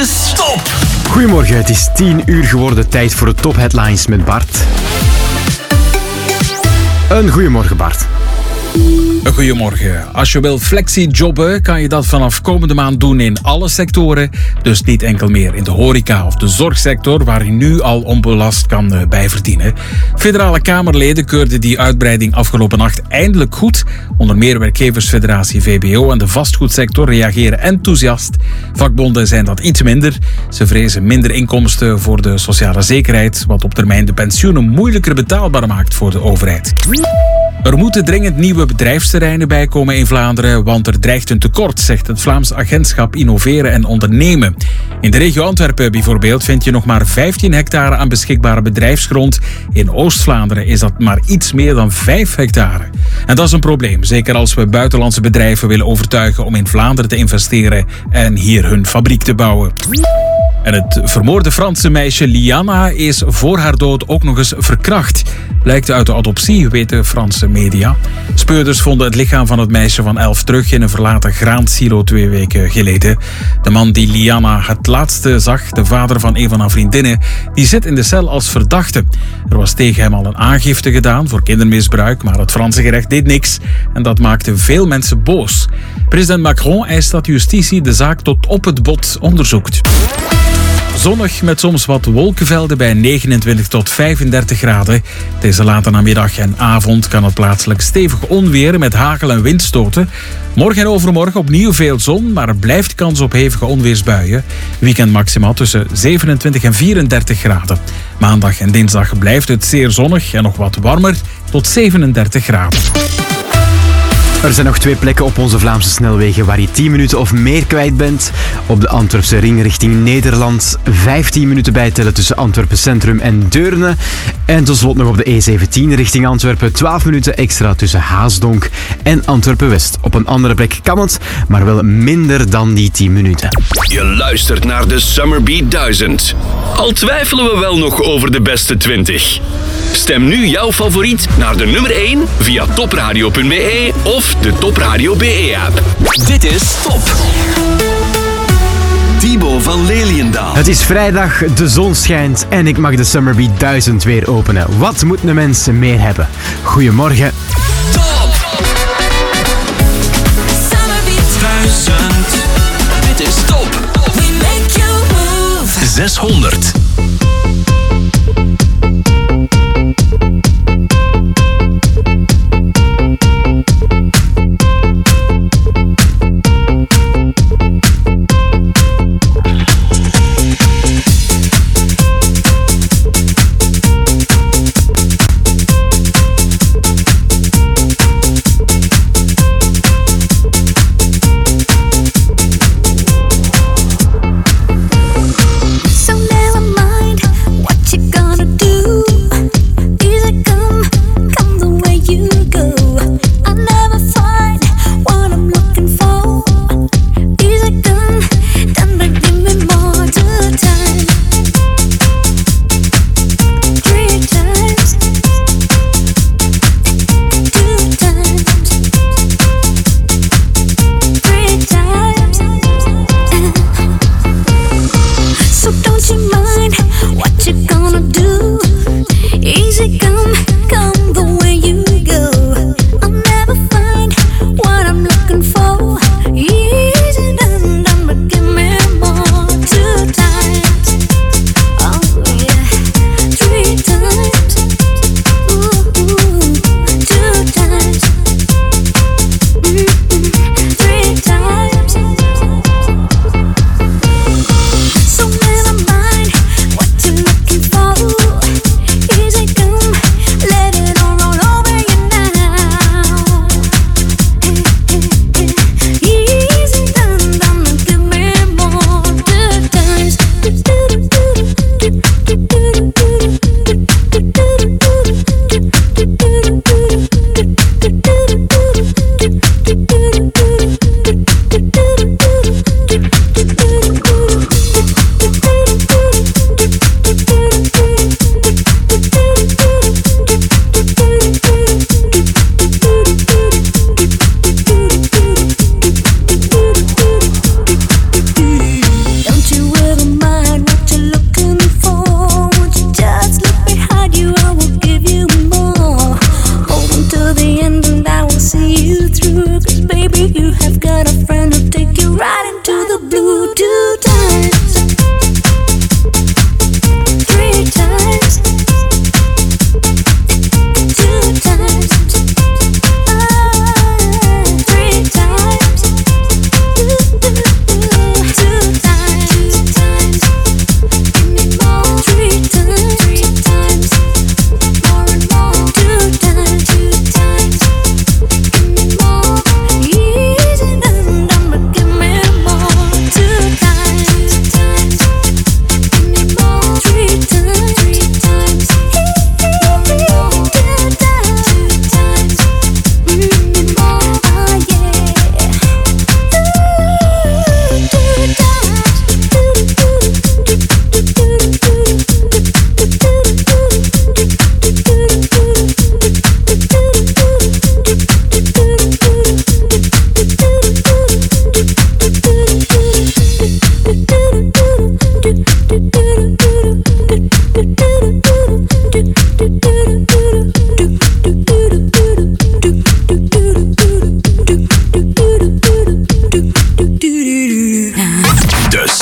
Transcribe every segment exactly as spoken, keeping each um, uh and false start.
is Top. Goedemorgen, het is tien uur geworden. Tijd voor de Top Headlines met Bart. Een goedemorgen, Bart. Goedemorgen. Als je wil flexi-jobben, kan je dat vanaf komende maand doen in alle sectoren. Dus niet enkel meer in de horeca of de zorgsector, waar je nu al onbelast kan bijverdienen. Federale Kamerleden keurden die uitbreiding afgelopen nacht eindelijk goed. Onder meer werkgeversfederatie V B O en de vastgoedsector reageren enthousiast. Vakbonden zijn dat iets minder. Ze vrezen minder inkomsten voor de sociale zekerheid, wat op termijn de pensioenen moeilijker betaalbaar maakt voor de overheid. Er moeten dringend nieuwe bedrijfsterreinen bijkomen in Vlaanderen, want er dreigt een tekort, zegt het Vlaams Agentschap Innoveren en Ondernemen. In de regio Antwerpen bijvoorbeeld vind je nog maar vijftien hectare aan beschikbare bedrijfsgrond. In Oost-Vlaanderen is dat maar iets meer dan vijf hectare. En dat is een probleem, zeker als we buitenlandse bedrijven willen overtuigen om in Vlaanderen te investeren en hier hun fabriek te bouwen. En het vermoorde Franse meisje Liana is voor haar dood ook nog eens verkracht. Blijkt uit de autopsie, weten Franse media. Speurders vonden het lichaam van het meisje van elf terug in een verlaten graansilo twee weken geleden. De man die Liana het laatste zag, de vader van een van haar vriendinnen, die zit in de cel als verdachte. Er was tegen hem al een aangifte gedaan voor kindermisbruik, maar het Franse gerecht deed niks. En dat maakte veel mensen boos. President Macron eist dat justitie de zaak tot op het bot onderzoekt. Zonnig met soms wat wolkenvelden bij negenentwintig tot vijfendertig graden. Deze late namiddag en avond kan het plaatselijk stevig onweer met hagel en windstoten. Morgen en overmorgen opnieuw veel zon, maar er blijft kans op hevige onweersbuien. Weekend maximaal tussen zevenentwintig en vierendertig graden. Maandag en dinsdag blijft het zeer zonnig en nog wat warmer tot zevenendertig graden. Er zijn nog twee plekken op onze Vlaamse snelwegen waar je tien minuten of meer kwijt bent. Op de Antwerpse ring richting Nederland vijftien minuten bijtellen tussen Antwerpen Centrum en Deurne. En tot slot nog op de E zeventien richting Antwerpen twaalf minuten extra tussen Haasdonk en Antwerpen West. Op een andere plek kan het, maar wel minder dan die tien minuten. Je luistert naar de Summer Beat duizend. Al twijfelen we wel nog over de beste twintig. Stem nu jouw favoriet naar de nummer één via topradio punt b e of de Topradio B E-app. Dit is Top. Thibaut van Leliendaal. Het is vrijdag, de zon schijnt en ik mag de Summer Beat duizend weer openen. Wat moeten mensen meer hebben? Goedemorgen. Top. Summer Beat duizend. Dit is Top. We make you move. zeshonderd. So now I'm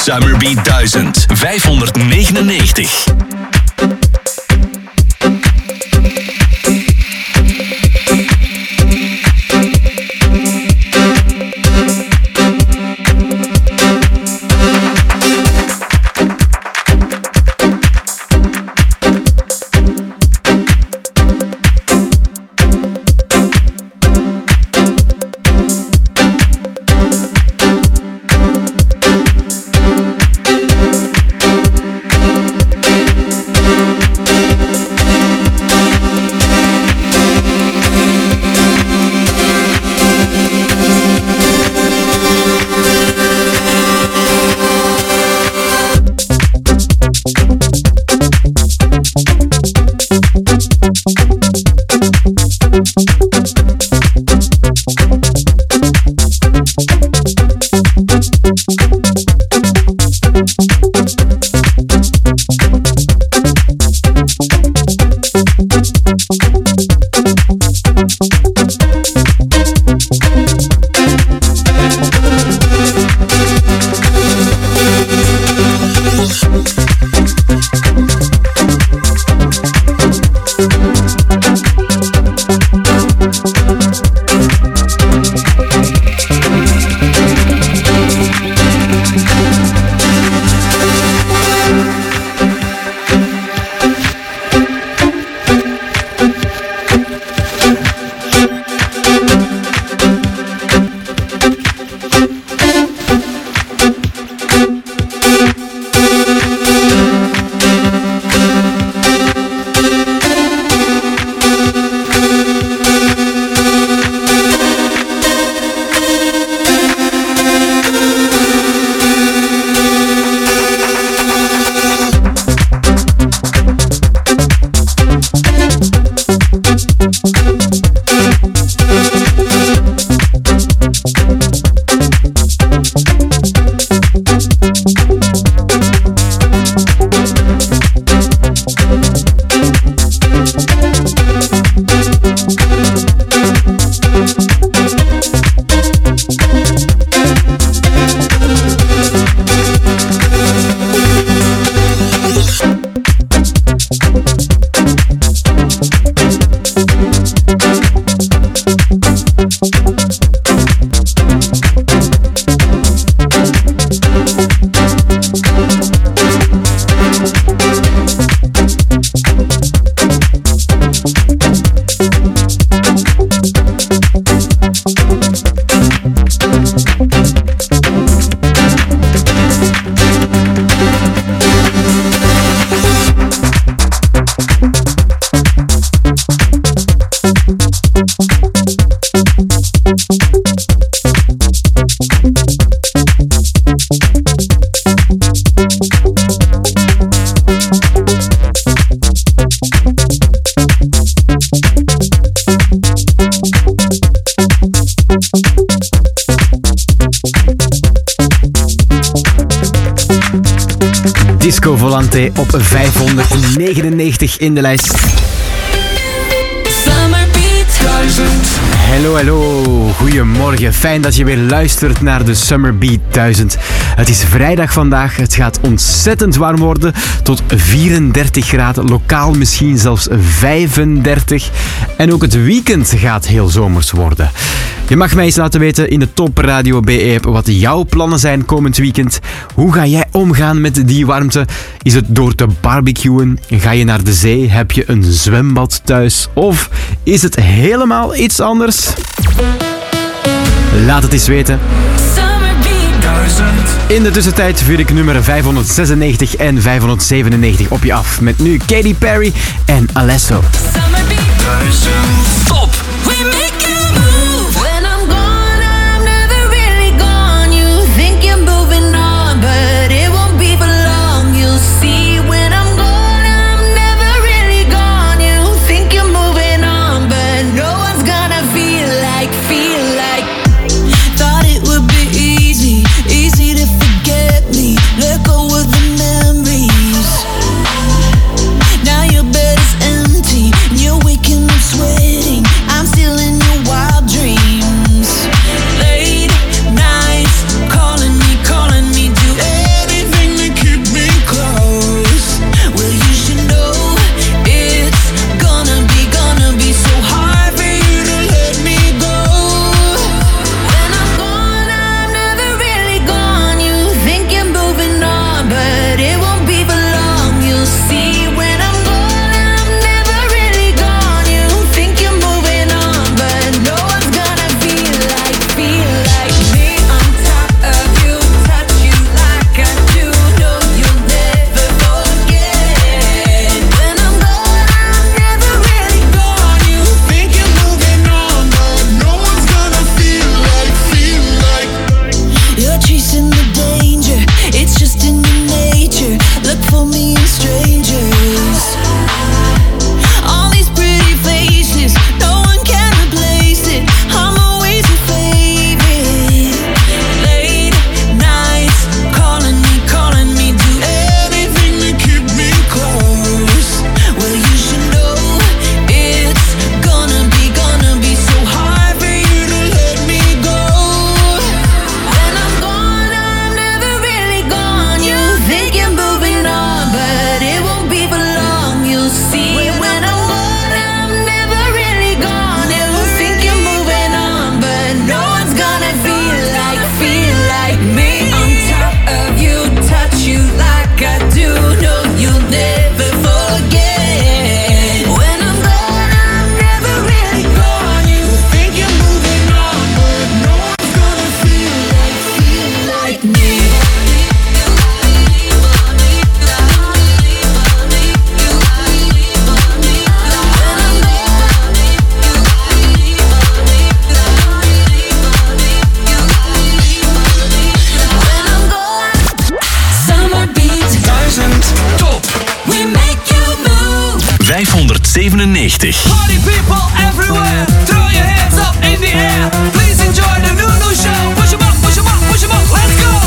Summer Beat duizend vijfhonderdnegenennegentig. Disco Volante op vijfhonderdnegenennegentig in de lijst. Summer Beat duizend. Hallo, hallo. Goedemorgen. Fijn dat je weer luistert naar de Summer Beat duizend. Het is vrijdag vandaag. Het gaat ontzettend warm worden. Tot vierendertig graden. Lokaal misschien zelfs vijfendertig. En ook het weekend gaat heel zomers worden. Je mag mij eens laten weten in de Top Radio B E-app wat jouw plannen zijn komend weekend. Hoe ga jij omgaan met die warmte? Is het door te barbecuen? Ga je naar de zee? Heb je een zwembad thuis? Of is het helemaal iets anders? Laat het eens weten. Summer Beat duizend. In de tussentijd vuur ik nummer vijfhonderdzesennegentig en vijfhonderdzevenennegentig op je af. Met nu Katy Perry en Alesso. Summer Beat duizend. Top. We make you move. When I'm gone, I'm never really gone. You think you're moving on, but it won't be for long. You'll see when I'm gone, I'm never really gone. You think you're moving on, but no one's gonna feel like, feel like. Thought it would be easy, easy to forget me. Let go of the memories. Now your bed is empty, and you're waking up sweating. I'm zevenennegentig. Party people everywhere, throw your hands up in the air. Please enjoy the Nunu Show. Push 'em up, push 'em up, push 'em up, let's go.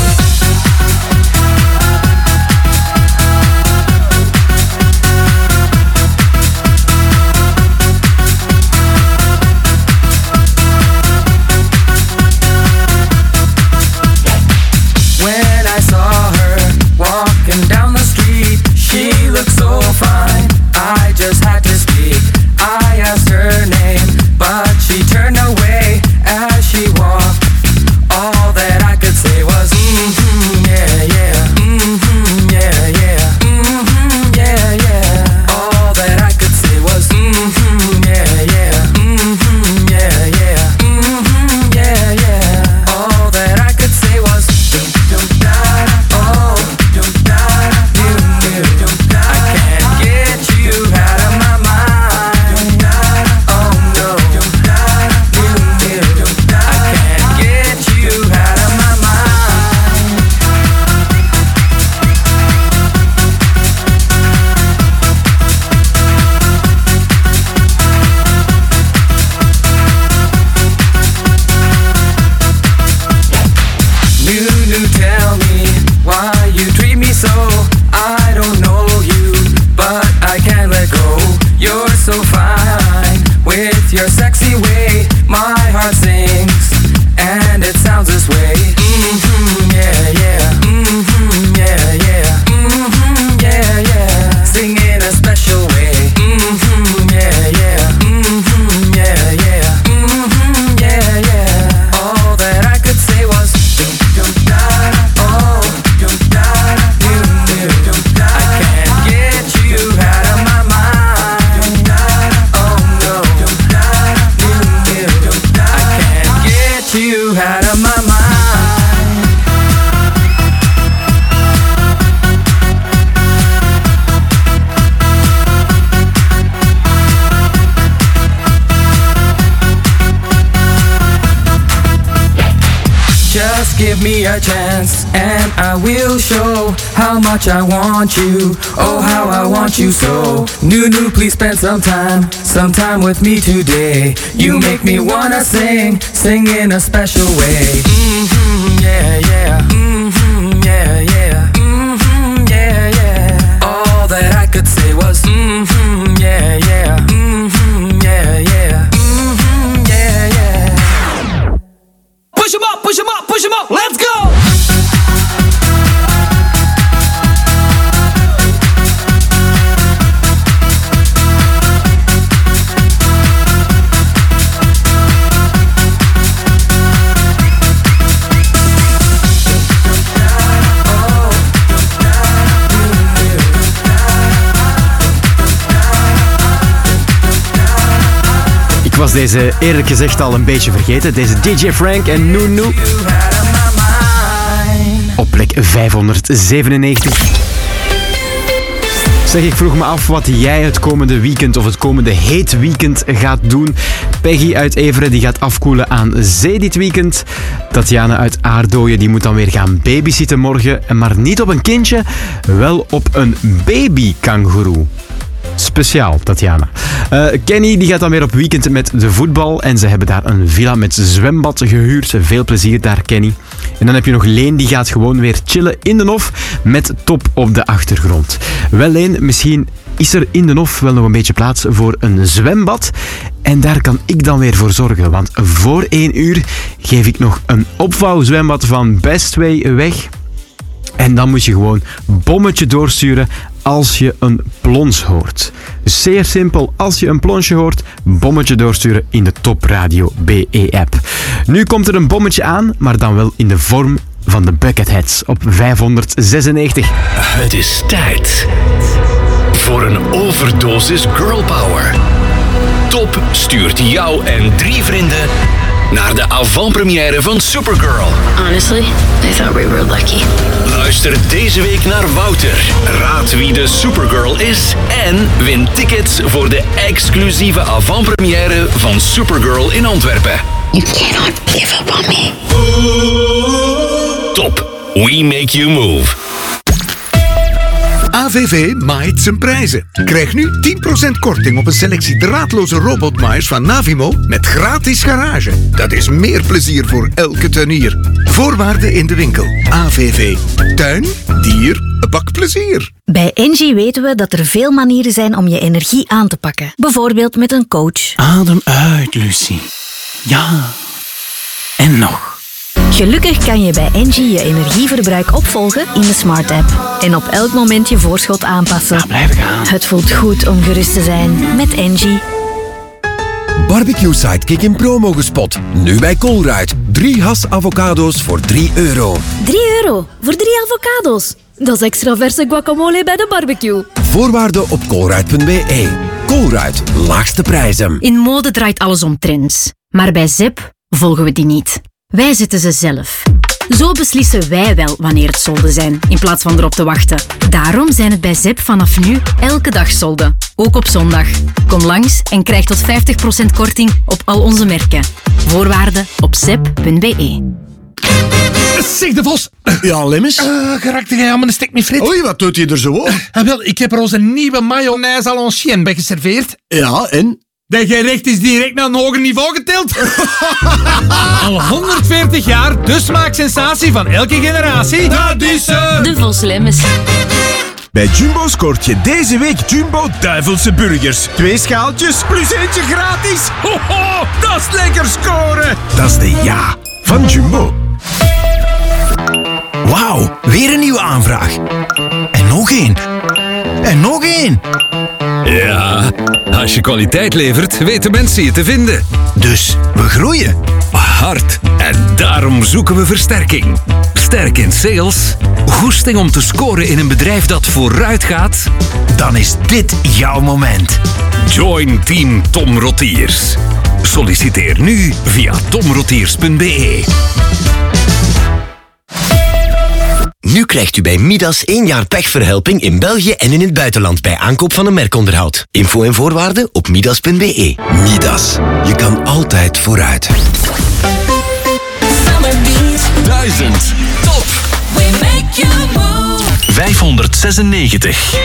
When I saw her walking down the street, she looked so fine, I just had to speak. I asked her name, but she turned away as she walked. All that I could say was, mm-hmm, yeah, yeah, mm-hmm, yeah, yeah, mm-hmm, yeah, yeah. All that I could say was, mm-hmm, yeah, yeah, mm-hmm, yeah, yeah, mm-hmm, yeah, yeah. All that I could say was, dum dum da da, oh, dum da da, you knew, dum da da. I can't get you out of my mind, dum da da, oh no, dum da da, you knew, dum da da. I can't get you out of my mind. Nunu, tell me why you treat me so. I don't know you, but I can't let go. You're so fine with your sexy way. My heart sings and it sounds this way. Mm-hmm, yeah, yeah. Mm-hmm, yeah, yeah. Mm-hmm, yeah, yeah. Sing in a special way. Mm-hmm, yeah, yeah. Mm-hmm, yeah, yeah. Mm-hmm, yeah, yeah. All that I could say was, dum dum da da, oh, dum da da, you knew, dum da da. I can't get you out of my mind, dum da da, oh no, dum da da, you knew, dum da da. I can't get you out of my mind. Just give me a chance and I will show how much I want you. Oh, how I want you so. Nunu, please spend some time, some time with me today. You make me wanna sing, sing in a special way. Mm-hmm, yeah, yeah. Mm-hmm, yeah, yeah. Mm-hmm, yeah, yeah. All that I could say was, mm-hmm, yeah, yeah. Mm-hmm, yeah, yeah. Mm-hmm, yeah, yeah. Push 'em up, push 'em up, push 'em up, let's go. Ik was deze eerlijk gezegd al een beetje vergeten. Deze D J Frank en Nunu. Op plek vijfhonderdzevenennegentig. Zeg, ik vroeg me af wat jij het komende weekend of het komende heet weekend gaat doen. Peggy uit Everen die gaat afkoelen aan zee dit weekend. Tatjana uit Aardooien die moet dan weer gaan babysitten morgen. Maar niet op een kindje, wel op een babykangoeroe. Speciaal, Tatjana. Uh, Kenny die gaat dan weer op weekend met de voetbal. En ze hebben daar een villa met zwembad gehuurd. Veel plezier daar, Kenny. En dan heb je nog Leen, die gaat gewoon weer chillen in de Hof met Top op de achtergrond. Wel, Leen, misschien is er in de Hof wel nog een beetje plaats voor een zwembad. En daar kan ik dan weer voor zorgen. Want voor één uur geef ik nog een opvouwzwembad van Bestway weg. En dan moet je gewoon bommetje doorsturen als je een plons hoort. Dus zeer simpel, als je een plonsje hoort, bommetje doorsturen in de Top Radio B E-app. Nu komt er een bommetje aan, maar dan wel in de vorm van de Bucketheads op vijfhonderdzesennegentig. Het is tijd voor een overdosis girl power. Top stuurt jou en drie vrienden naar de avant-première van Supergirl. Honestly, I thought we were lucky. Luister deze week naar Wouter. Raad wie de Supergirl is en win tickets voor de exclusieve avant-première van Supergirl in Antwerpen. You cannot give up on me. Top. We make you move. A V V maait zijn prijzen. Krijg nu tien procent korting op een selectie draadloze robotmaaiers van Navimo met gratis garage. Dat is meer plezier voor elke tuinier. Voorwaarden in de winkel. A V V. Tuin, dier, een bak plezier. Bij Engie weten we dat er veel manieren zijn om je energie aan te pakken. Bijvoorbeeld met een coach. Adem uit, Lucie. Ja. En nog. Gelukkig kan je bij Engie je energieverbruik opvolgen in de Smart App. En op elk moment je voorschot aanpassen. Ja, blijf gaan. Het voelt goed om gerust te zijn met Engie. Barbecue Sidekick in promo gespot. Nu bij Colruyt. Drie has avocado's voor drie euro. drie euro voor drie avocado's. Dat is extra verse guacamole bij de barbecue. Voorwaarden op colruyt punt b e. Colruyt, laagste prijzen. In mode draait alles om trends. Maar bij Zep volgen we die niet. Wij zetten ze zelf. Zo beslissen wij wel wanneer het solden zijn, in plaats van erop te wachten. Daarom zijn het bij Zep vanaf nu elke dag solden. Ook op zondag. Kom langs en krijg tot vijftig procent korting op al onze merken. Voorwaarden op zep punt b e. Zeg de Vos. Ja, Lemmens? Uh, Geraakte jij aan mijn stek met frit? Oei, wat doet hij er zo op? Uh, wel, ik heb er onze nieuwe mayonaise à l'ancienne bij geserveerd. Ja, en? Dat gerecht is direct naar een hoger niveau getild. Al honderdveertig jaar, de smaaksensatie van elke generatie. Dat is uh... De Vos Lemmens. Bij Jumbo scoort je deze week Jumbo Duivelse Burgers. Twee schaaltjes plus eentje gratis. Ho, ho, dat is lekker scoren. Dat is de ja van Jumbo. Wauw, weer een nieuwe aanvraag. En nog één. En nog één. Ja, als je kwaliteit levert, weten mensen je te vinden. Dus we groeien. Hard. En daarom zoeken we versterking. Sterk in sales, goesting om te scoren in een bedrijf dat vooruit gaat. Dan is dit jouw moment. Join Team Tom Rotiers. Solliciteer nu via tom rotiers punt b e. Nu krijgt u bij Midas één jaar pechverhelping in België en in het buitenland bij aankoop van een merkonderhoud. Info en voorwaarden op midas punt b e. Midas. Je kan altijd vooruit. duizend. Top. We make you move. vijfhonderdzesennegentig.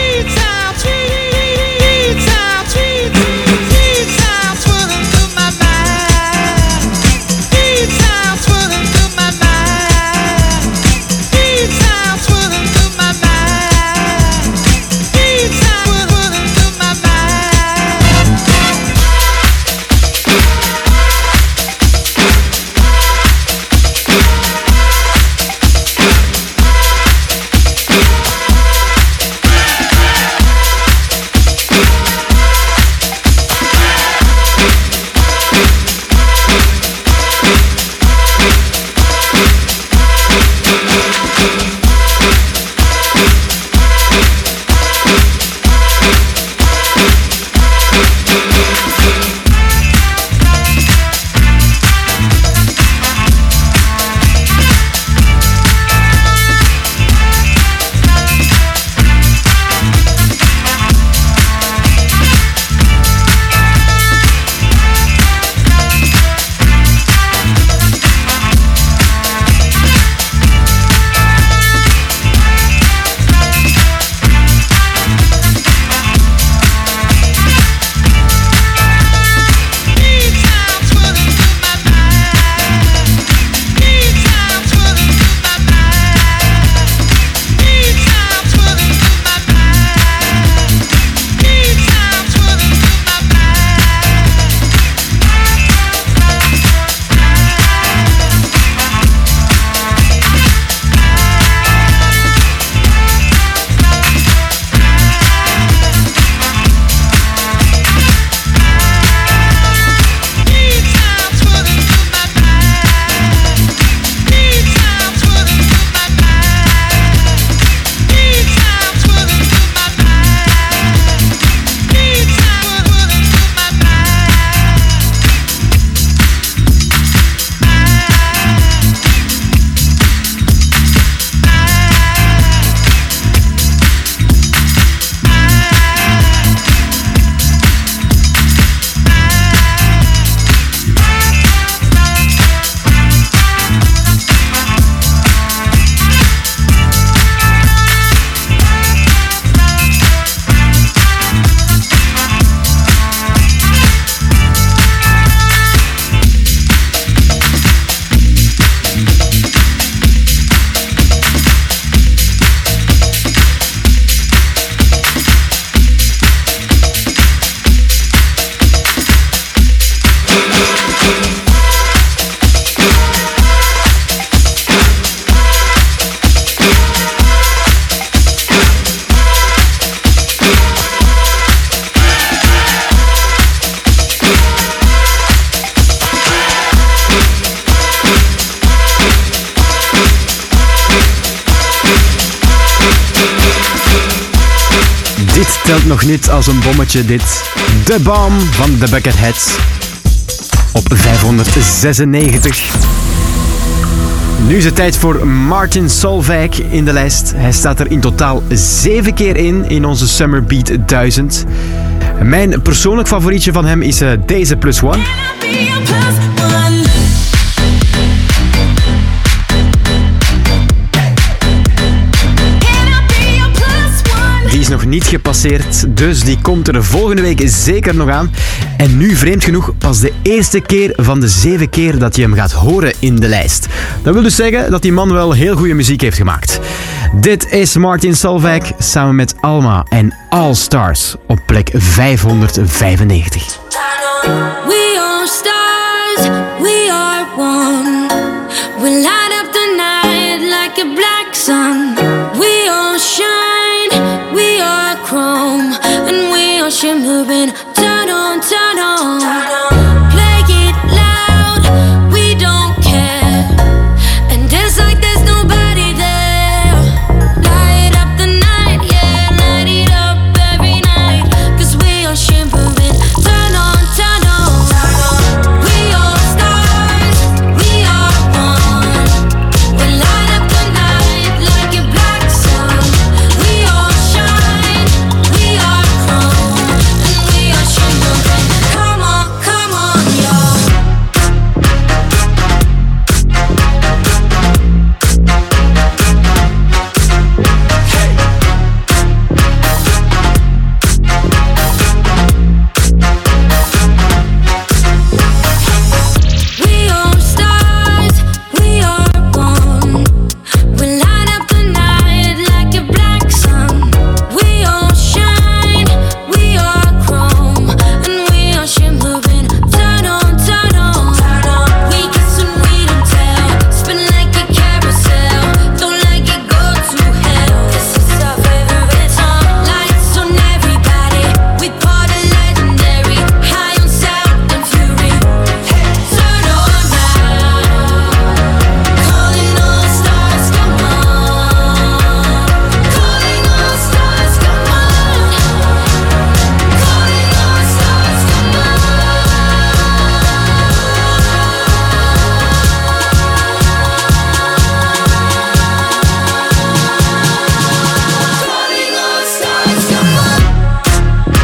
telt nog niet als een bommetje dit. The Bomb van The Bucketheads. Op vijfhonderdzesennegentig. Nu is het tijd voor Martin Solveig in de lijst. Hij staat er in totaal zeven keer in, in onze Summer Beat duizend. Mijn persoonlijk favorietje van hem is uh, deze Plus One. Die is nog niet gepasseerd, dus die komt er volgende week zeker nog aan. En nu, vreemd genoeg, pas de eerste keer van de zeven keer dat je hem gaat horen in de lijst. Dat wil dus zeggen dat die man wel heel goede muziek heeft gemaakt. Dit is Martin Solveig samen met Alma en All Stars op plek vijfhonderdvijfennegentig. We are stars, we are one. We light up the night like a black sun. We all shine, we are chrome, and we are shimmering. Turn on, turn on. Play it loud, we don't care. And dance like there's nobody there. Light up the night, yeah, light it up every night. Cause we are shimmering. Turn on, turn on. We are stars, we are one. We light up the night like a black sun. We all shine, we are chrome, and we are shimmering. Come on, come on, y'all. We are stars, we are one. We light up the night like a black sun. We all shine, we are chrome, and we are shimmering. Turn on, turn on. We kiss and we don't tell. Spin like a carousel. Don't let it go to hell. This is our favorite song. Lights on everybody. We party legendary. High on sound and fury. Turn on now. Calling all stars, come on. Calling all stars, come on. Calling all stars, come on. Calling all stars, come on.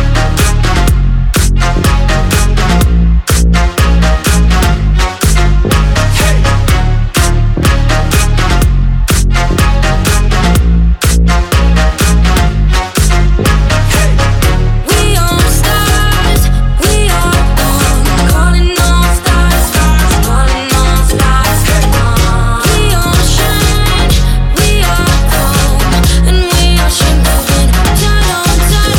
We are stars, we are one. Calling all stars, stars, calling all stars, come on. We all shine, we are chrome, and we are shimmering. Turn on, turn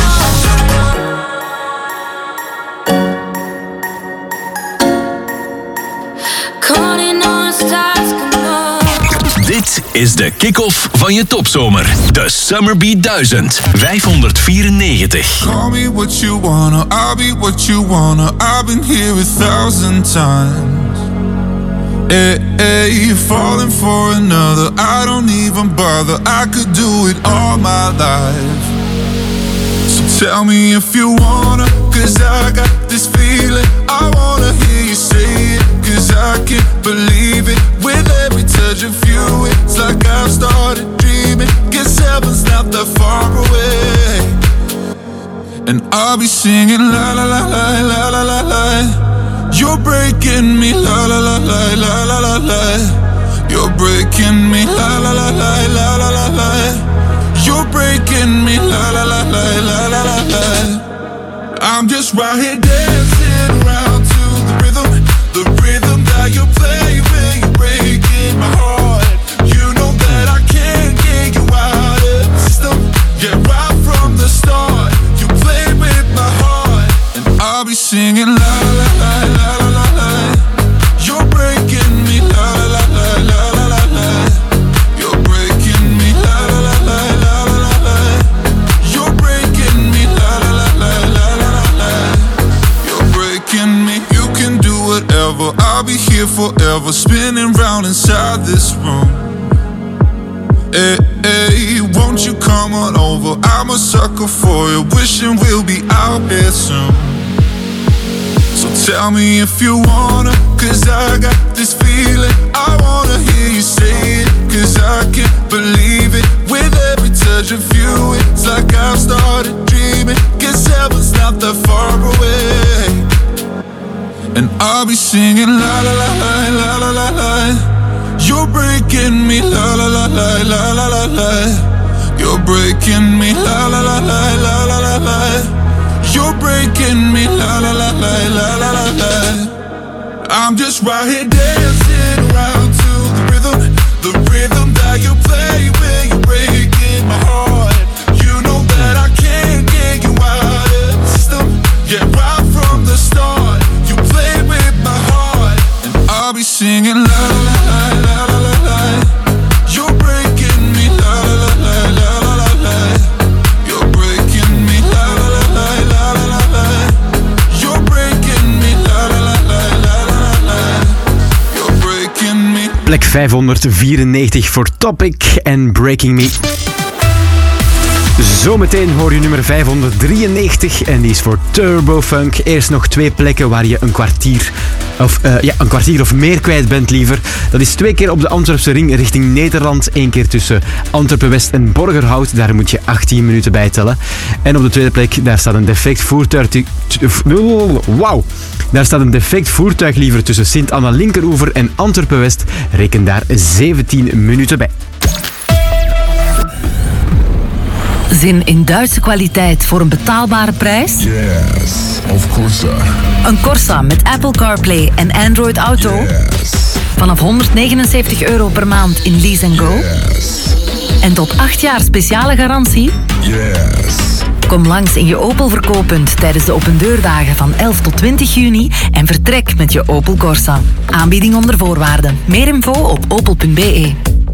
on. Calling all stars, come on. Dit is de kick-off van je topzomer. De Summer Beat duizend. vijfhonderdvierennegentig. Call me what you wanna, I'll be what you wanna. I've been here a thousand times. Hey, hey, you're falling for another. I don't even bother. I could do it all my life. So tell me if you wanna, cause I got this feeling. I wanna hear you say it, cause I can't believe it. With every touch of you, it's like I've started dreaming. Guess heaven's not that far away. And I'll be singing la la la la la la la la. You're breaking me la la la la la la la la. You're breaking me la la la la la la la la. You're breaking me la la la la la la la la. I'm just right here dancing around to the rhythm, the rhythm that you play when you're breaking my heart. You know that I can't get you out of the system. Yeah, right from the start, you played with my heart, and I'll be singing la la la la la la la. You're breaking me la la la la la la la. You're breaking me la la la la la la la. You're breaking me la la la la la la la. You're breaking me. You can do whatever. I'll be here forever, spinning round inside this room. Hey, hey, won't you come on over. I'm a sucker for you, wishing we'll be out here soon. So tell me if you wanna, cause I got this feeling. I wanna hear you say it, cause I can't believe it. With every touch of you, it's like I've started dreaming. Cause heaven's not that far away. And I'll be singing la la la la la la la la. You're breaking me la la la la la la la la. You're breaking me la la la la la la la la. You're breaking me, la la la la la la la la. I'm just right here dancing around to the rhythm, the rhythm that you play when you're breaking my heart. You know that I can't get you out of the system. Yeah, right from the start, you play with my heart, and I'll be singing la la la la la la la. You're breaking me, la la la la la la la la. You're breaking me, la la la la la la la la. You're breaking me, la la la la la la la. You're breaking me. Plek vijfhonderdvierennegentig voor Topic en Breaking Me. Zometeen hoor je nummer vijfhonderddrieënnegentig en die is voor Turbo Funk. Eerst nog twee plekken waar je een kwartier of, uh, ja, een kwartier of meer kwijt bent liever. Dat is twee keer op de Antwerpse ring richting Nederland. Eén keer tussen Antwerpen-West en Borgerhout. Daar moet je achttien minuten bij tellen. En op de tweede plek, daar staat een defect voertuig... Wauw! Daar staat een defect voertuig liever tussen Sint-Anna-Linkeroever en Antwerpen-West. Reken daar zeventien minuten bij. Zin in Duitse kwaliteit voor een betaalbare prijs? Yes, of course. Een Corsa met Apple CarPlay en Android Auto? Yes. Vanaf honderdnegenenzeventig euro per maand in Lease and Go? Yes. En tot acht jaar speciale garantie? Yes. Kom langs in je Opel verkooppunt tijdens de opendeurdagen van elf tot twintig juni en vertrek met je Opel Corsa. Aanbieding onder voorwaarden. Meer info op opel punt be.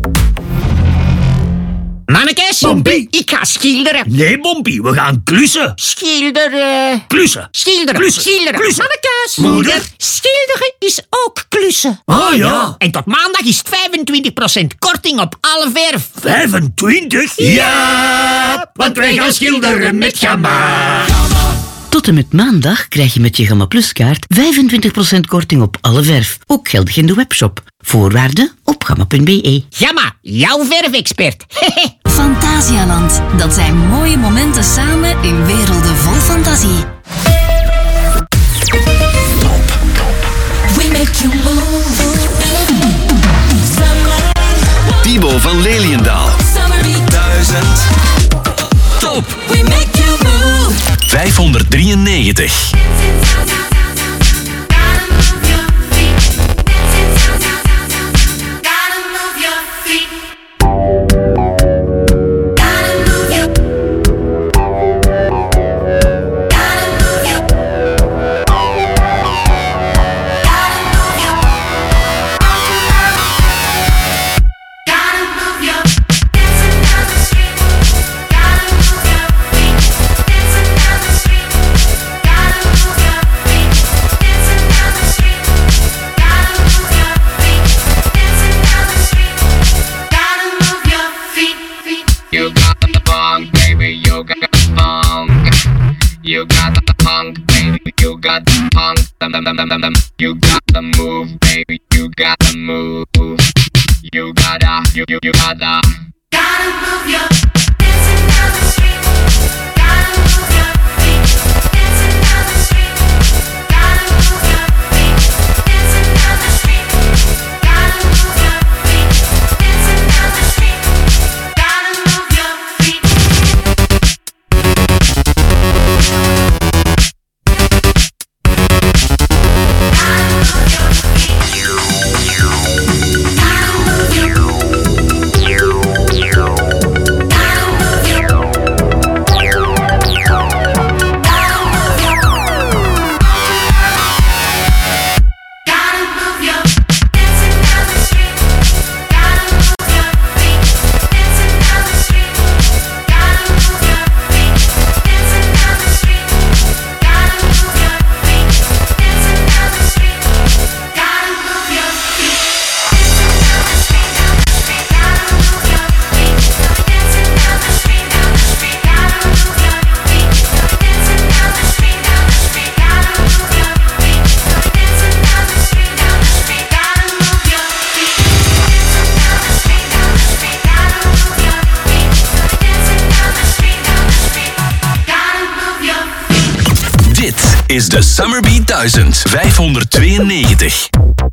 Mannekes, Bompie, ik ga schilderen. Nee, Bompie, we gaan klussen. Schilderen. Klussen. Schilderen. Klussen. Schilderen. Klussen. Mannekes. Moeder. Schilderen is ook klussen. Ah ja. En tot maandag is het vijfentwintig procent korting op alle verf. vijfentwintig? Ja, want wij gaan schilderen met Gamma. Tot en met maandag krijg je met je Gamma Plus kaart vijfentwintig procent korting op alle verf. Ook geldig in de webshop. Voorwaarden op gamma punt be. Gamma, jouw verfexpert. Fantasialand. Dat zijn mooie momenten samen in werelden vol fantasie. We make you move. Thibaut van Leliendaal. Duizend. Top. We make you move. vijfhonderddrieënnegentig. You got the punk, baby. You got the punk. Dum, dum, dum, dum, dum, dum. You got the move, baby. You got the move. You gotta, you, you, you gotta. Gotta move your dancing down the street. Gotta move your feet. Dancing down the street. Gotta move your feet. Dancing down the street. Gotta move your feet. Dancing down the street. Gotta move your feet. Gotta move your is de Summer Beat duizend vijfhonderdtweeënnegentig.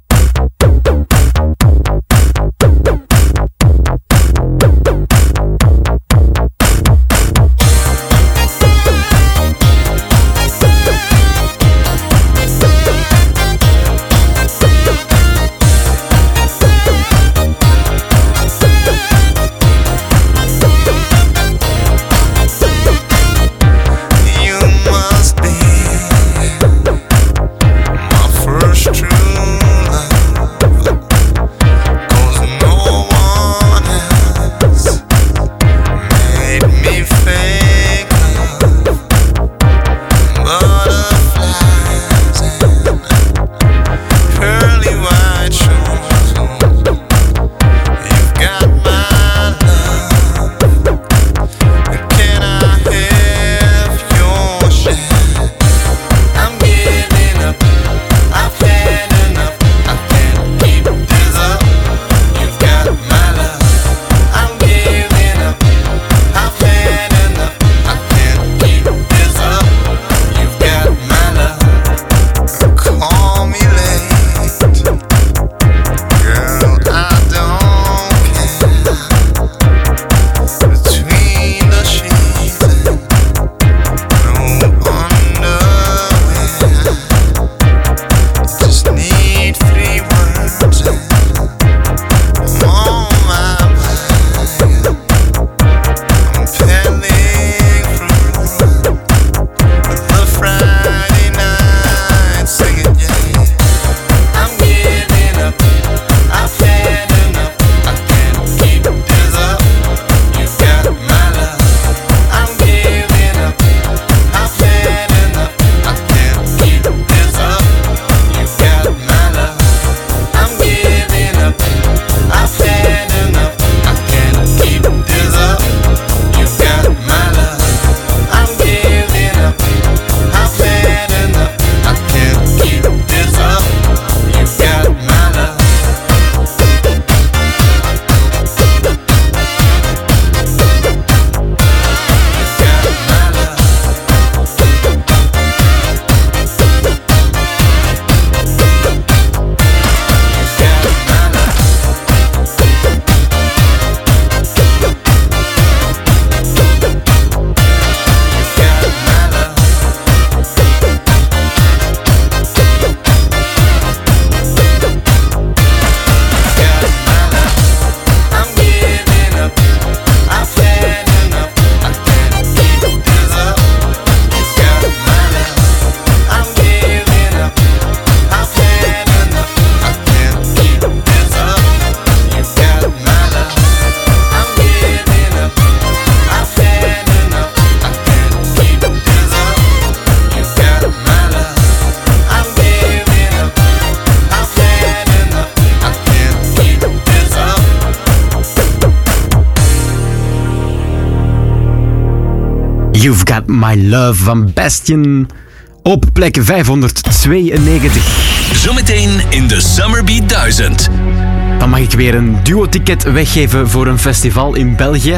You've Got My Love van Bastion op plek vijfhonderdtweeënnegentig. Zometeen in de Summer Beat duizend. Dan mag ik weer een duo-ticket weggeven voor een festival in België.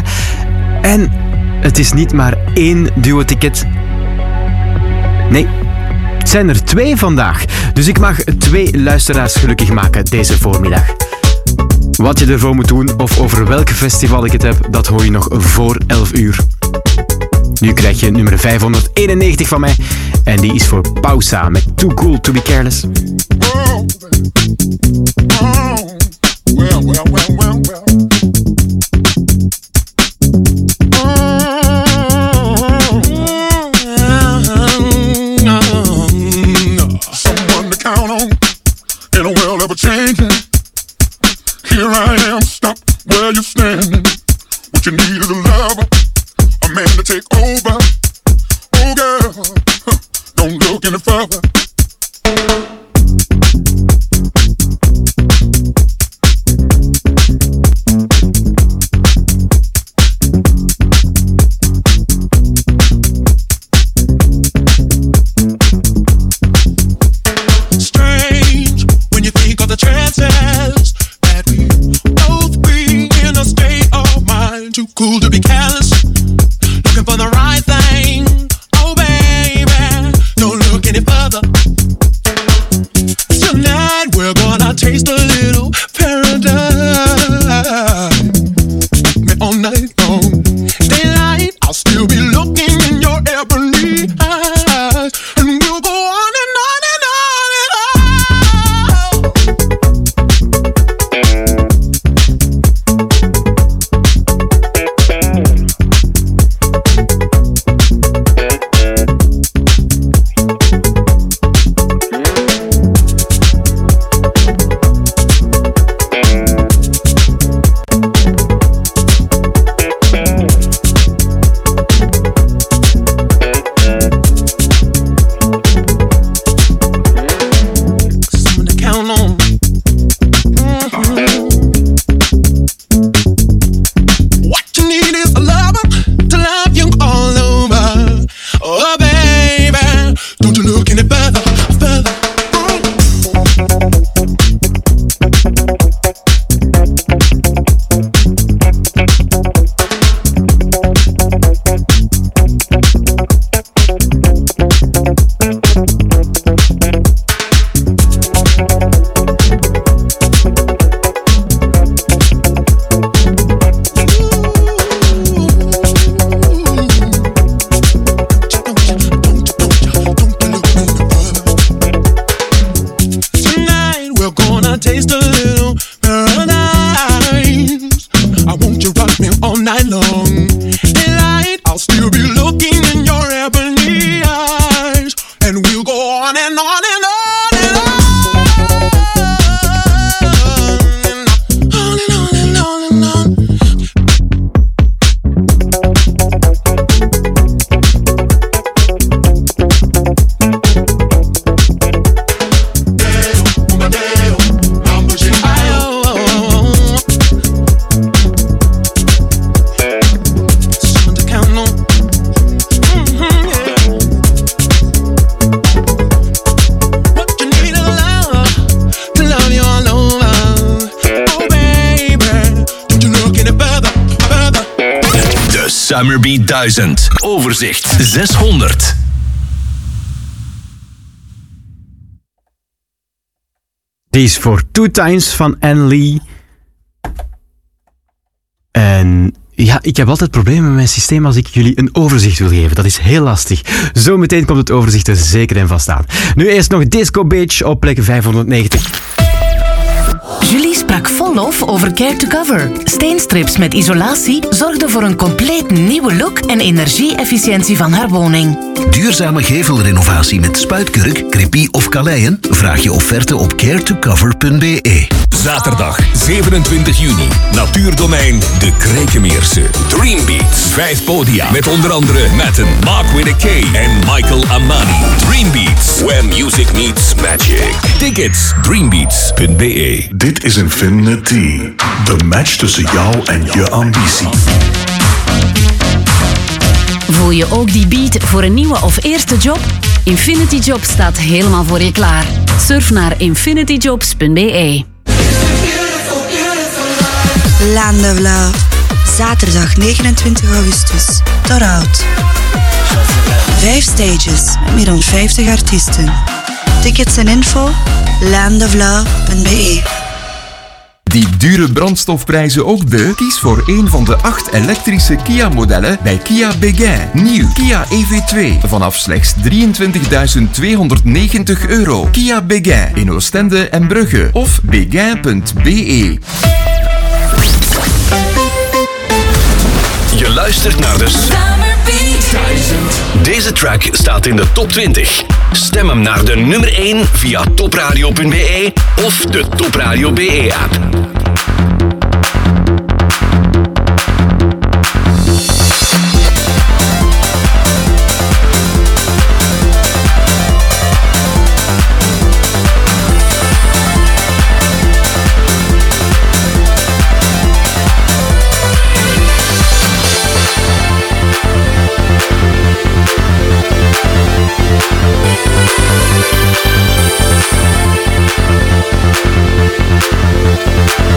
En het is niet maar één duo-ticket. Nee, het zijn er twee vandaag. Dus ik mag twee luisteraars gelukkig maken deze voormiddag. Wat je ervoor moet doen of over welk festival ik het heb, dat hoor je nog voor elf uur. Nu krijg je nummer vijfhonderdeenennegentig van mij. En die is voor Pausa met Too Cool To Be Careless. Oh, oh, well, well, well, well, well. Someone to count on in a world ever changing. Here I am, stop where you're standing. What you need is a lover, a man to take over. Oh girl, huh, don't look any further. Strange when you think of the chances that we both be in a state of mind too cool to be careless. Looking for the right thing, oh baby, don't look any further. night long. Daylight, I'll still be looking in your ebony eyes, and we'll go on and on and on and on. Summerbeat duizend. Overzicht zeshonderd. Die is voor Two Times van Anne Lee. En ja, ik heb altijd problemen met mijn systeem als ik jullie een overzicht wil geven. Dat is heel lastig. Zometeen komt het overzicht er zeker en vast aan. Nu eerst nog Disco Beach op plek vijfhonderdnegentig. Julie sprak vol lof over Care to Cover. Steenstrips met isolatie zorgden voor een compleet nieuwe look en energie-efficiëntie van haar woning. Duurzame gevelrenovatie met spuitkurk, crepie of kaleien? Vraag je offerte op care to cover punt b e. Zaterdag zevenentwintig juni. Natuurdomein De Krekenmeerse. Dreambeats. Vijf podia met onder andere Matten, Mark with a K en Michael Amani. Dreambeats. Where music meets magic. Tickets. dreambeats punt b e. Dit is Infinity. De match tussen jou en je ambitie. Voel je ook die beat voor een nieuwe of eerste job? Infinity Jobs staat helemaal voor je klaar. Surf naar infinity jobs punt b e. Land of Love. Zaterdag negenentwintig augustus. Torhout. Vijf stages met meer dan vijftig artiesten. Tickets en info land of love punt b e. Die dure brandstofprijzen ook de? Kies voor een van de acht elektrische Kia-modellen bij Kia Béguin. Nieuw Kia E V twee vanaf slechts drieëntwintigduizend tweehonderdnegentig euro. Kia Béguin in Oostende en Brugge of béguin punt b e. Je luistert naar de Summerbeat duizend. Deze track staat in de top twintig. Stem hem naar de nummer één via topradio punt b e of de Topradio B E-app. We'll be right back.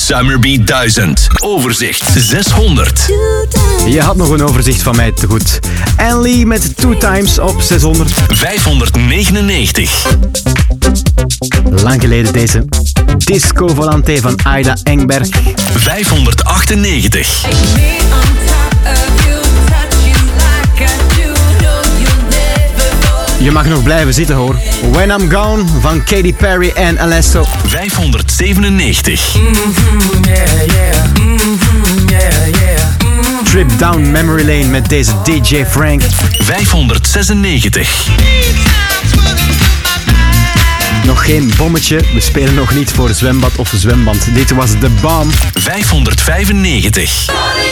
Summer Beat duizend. Overzicht zeshonderd. Je had nog een overzicht van mij te goed. En Lee met Two Times op zeshonderd. vijfhonderdnegenennegentig. Lang geleden deze. Disco Volante van Aida Engberg. vijfhonderdachtennegentig. Je mag nog blijven zitten hoor. When I'm Gone van Katy Perry en Alesso. vijfhonderdzevenennegentig. Trip Down Memory Lane met deze D J Frank. vijfhonderdzesennegentig. Nog geen bommetje, we spelen nog niet voor zwembad of zwemband. Dit was The Bomb. vijfhonderdvijfennegentig.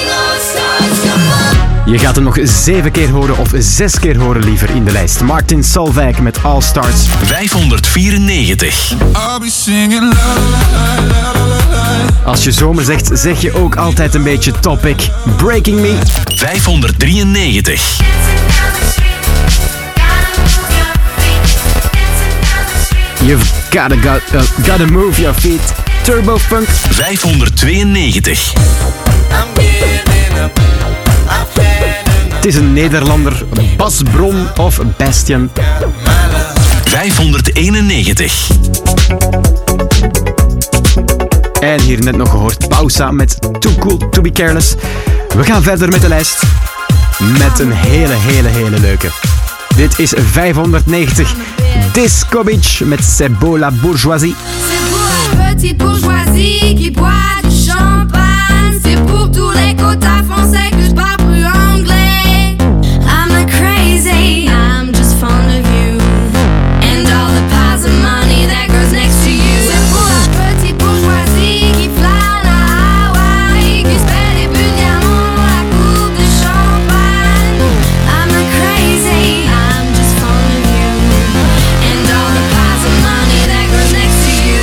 Je gaat hem nog zeven keer horen of zes keer horen liever in de lijst. Martin Solveig met All Stars. vijfhonderdvierennegentig. Als je zomer zegt, zeg je ook altijd een beetje Topic. Breaking Me. vijfhonderddrieënnegentig. You've gotta, got, uh, gotta move your feet. Turbo Funk. vijfhonderdtweeënnegentig. Het is een Nederlander, Bas Bron of Bastian. vijfhonderdeenennegentig. En hier net nog gehoord, Pausa met Too Cool To Be Careless. We gaan verder met de lijst. Met een hele, hele, hele leuke. Dit is vijfhonderdnegentig. Disco Beach met C'est beau la bourgeoisie. C'est pour la petite bourgeoisie qui boit du champagne. C'est pour tous les quotas français que je parle plus anglais. I'm not crazy, I'm just fond of you. And all the piles of money that goes next to you. C'est pour la petite bourgeoisie qui flâne à Hawaï, qui se fait des bulles diamants, la coupe de champagne. I'm not crazy, I'm just fond of you. And all the piles of money that goes next to you.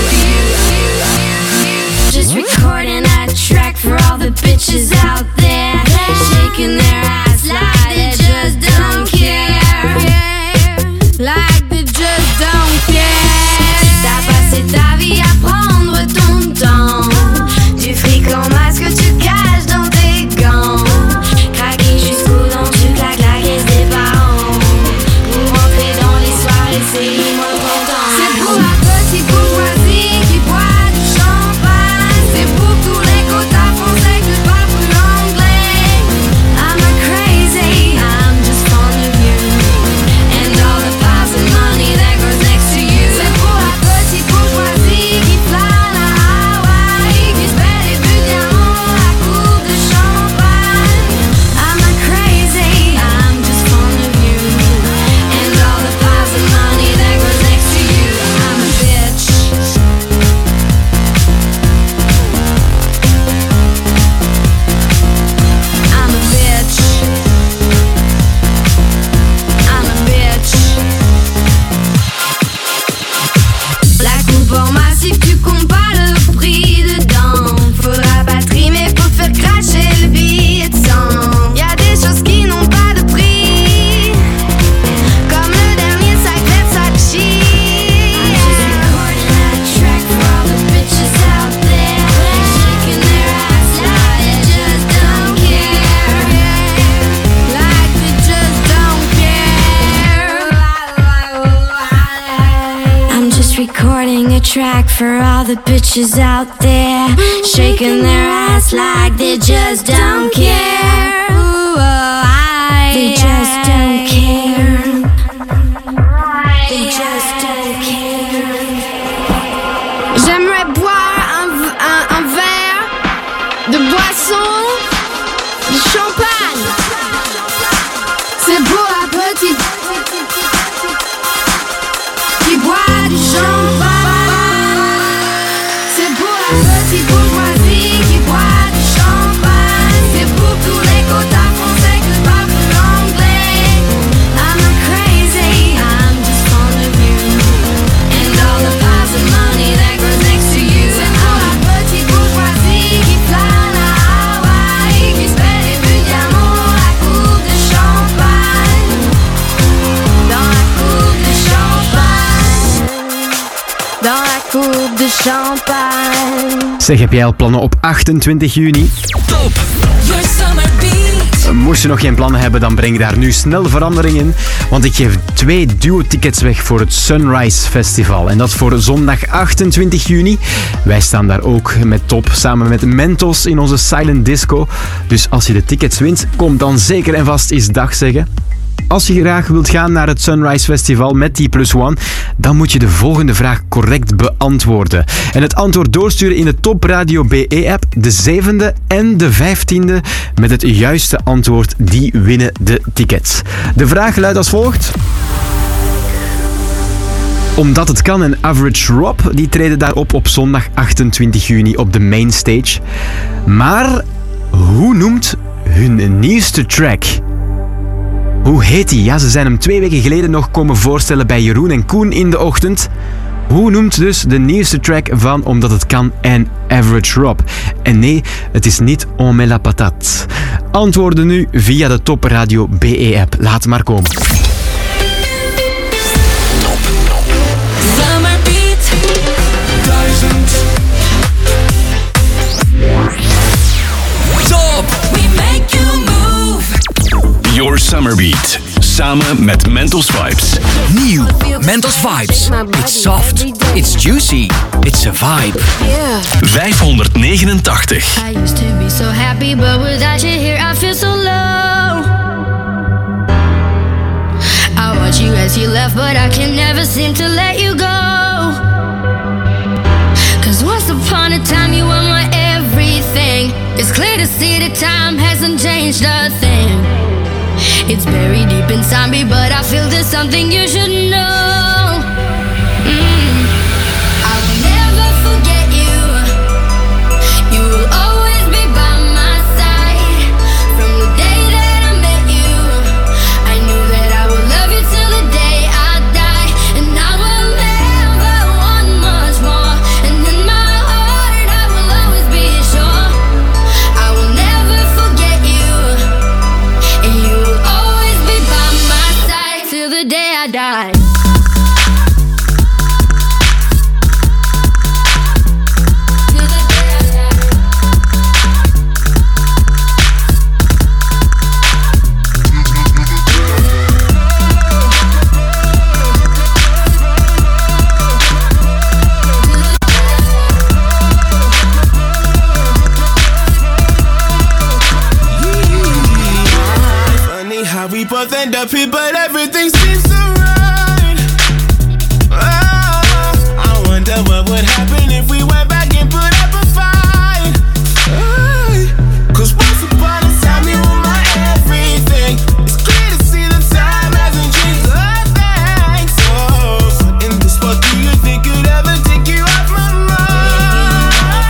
Just recording a track for all the bitches out there, shaking their ass like they just don't care, like they just don't care. T'as passé ta vie à prendre ton temps, du fric en masque tu caches dans tes gants, craquer jusqu'aux dents tu claques la caisse des parents, pour rentrer dans les soirées c'est moins content. C'est pour la petite bourgeoisie qui boit du champagne, c'est pour tous les quotas français que je parle plus anglais. I'm not crazy, I'm just fond of you. And all the piles of money that goes next to you. C'est pour la petite bourgeoisie qui flâne à Hawaï, qui se fait des bulles diamants, la coupe de champagne. I'm not crazy, I'm just fond of you. And all the piles of money that goes next to you. I'm a bitch. I'm a bitch. I'm a bitch. La coupe en massif, tu comptes pas le prix dedans. Faudra pas trimer pour te faire cracher le billet de sang. Y'a des choses qui n'ont pas de prix, comme le dernier sac Versace. I'm just recording a track for all the bitches out there, shaking their ass like they just don't care, like they just don't care. I'm just recording a track for all the bitches out there, shaking their ass like they just don't care. Ooh, I, they just don't care. They just don't care. J'aimerais boire un, v- un, un verre de boisson, de champagne. C'est pour la petite qui boit du champagne. C'est pour la petite bourgeoisie qui boit du champagne. C'est pour tous les quotas français que je parle plus anglais. Zeg, heb jij al plannen op achtentwintig juni? Top! Your summer beat. Moest je nog geen plannen hebben, dan breng daar nu snel verandering in. Want ik geef twee duo-tickets weg voor het Sunrise Festival. En dat voor zondag achtentwintig juni. Wij staan daar ook met Top, samen met Mentos in onze Silent Disco. Dus als je de tickets wint, kom dan zeker en vast eens dag zeggen. Als je graag wilt gaan naar het Sunrise Festival met T plus one, dan moet je de volgende vraag correct beantwoorden. En het antwoord doorsturen in de Top Radio B E-app, de zevende en de vijftiende. Met het juiste antwoord, die winnen de tickets. De vraag luidt als volgt. Omdat het kan en Average Rob, die treden daarop op zondag achtentwintig juni op de mainstage. Maar hoe noemt hun nieuwste track? Hoe heet die? Ja, ze zijn hem twee weken geleden nog komen voorstellen bij Jeroen en Koen in de ochtend. Hoe noemt dus de nieuwste track van Omdat het kan en Average Rob? En nee, het is niet On met la patate. Antwoorden nu via de Top Radio B E-app. Laat maar komen. Summer beat. Duizend. Top! We make you move. Your Summer Beat. Samen met Mentos Vibes. Nieuw Mentos Vibes. It's soft. It's juicy. It's a vibe. vijfhonderdnegenentachtig. I used to be so happy, but without you here I feel so low. I watch you as you left, but I can never seem to let you go. Cause once upon a time you were my everything. It's clear to see that time hasn't changed a thing. It's buried deep inside me, but I feel there's something you should know. Mm. I will never forget you. You will always be by my side. From the day that I met you, I knew that I would love you till the day I die. And I will never want much more. And in my heart I will always be sure. I will never forget you. And you will always be by my side till the day I die. Funny how we both end up here, but everything seems so right. Oh, I wonder what would happen if we went back and put up a fight. Ay, Cause once upon a time you were my everything. It's clear to see that time hasn't changed a thing. So, in this spot, do you think you'd ever take you off my mind?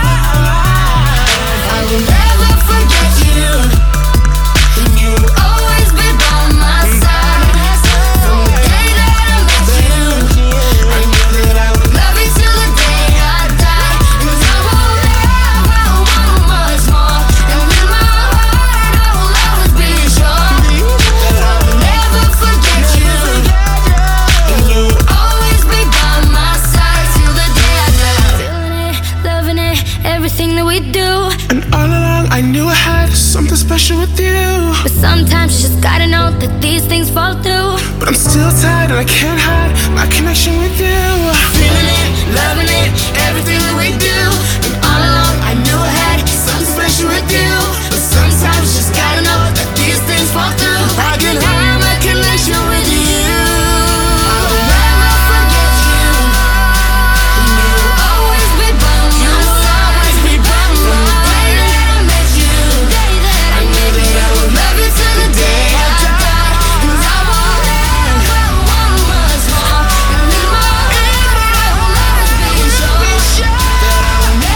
I will never forget you. You will always be by my side. From the day that I met you, I knew that I would love you till the day I die. Cause I will never want much more. And in my heart I will always be sure that I will never forget you. And you will always be by my side till the day I die. Feeling it, loving it, everything that we do. And all along I knew I had something special with you. But sometimes you just gotta know that these things fall through. But I'm still tired and I can't hide my connection with you. Feeling it, loving it, everything that we do. And all along I knew I had something special with you. But sometimes you just gotta know that these things fall through. I can hide my connection with you. I will never forget you. And you will always be by my side. From the day that I met you, I knew that I would love you till the day I die. Cause I will never want much more. And in my heart I will always be sure that I will never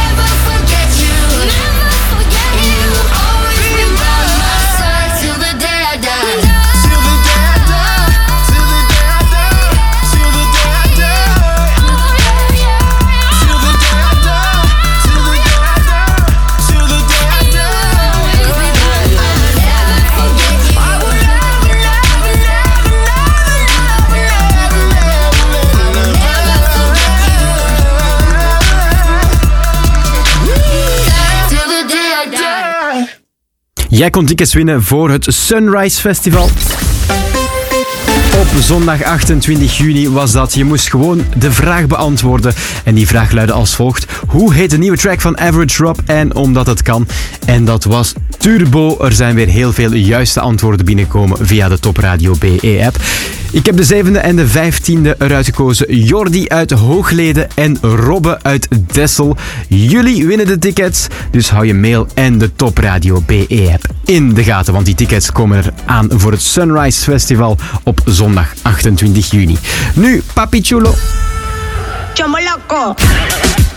Jij kon tickets winnen voor het Sunrise Festival. Op zondag achtentwintig juni was dat. Je moest gewoon de vraag beantwoorden. En die vraag luidde als volgt. Hoe heet de nieuwe track van Average Rob en Omdat het kan? En dat was Turbo. Er zijn weer heel veel juiste antwoorden binnengekomen via de Top Radio B E-app. Ik heb de zevende en de vijftiende eruit gekozen. Jordi uit Hoogleden en Robbe uit Dessel. Jullie winnen de tickets. Dus hou je mail en de Top Radio B E-app in de gaten. Want die tickets komen er aan voor het Sunrise Festival op zondag achtentwintig juni. Nu, Papi Chulo. Chomoloco.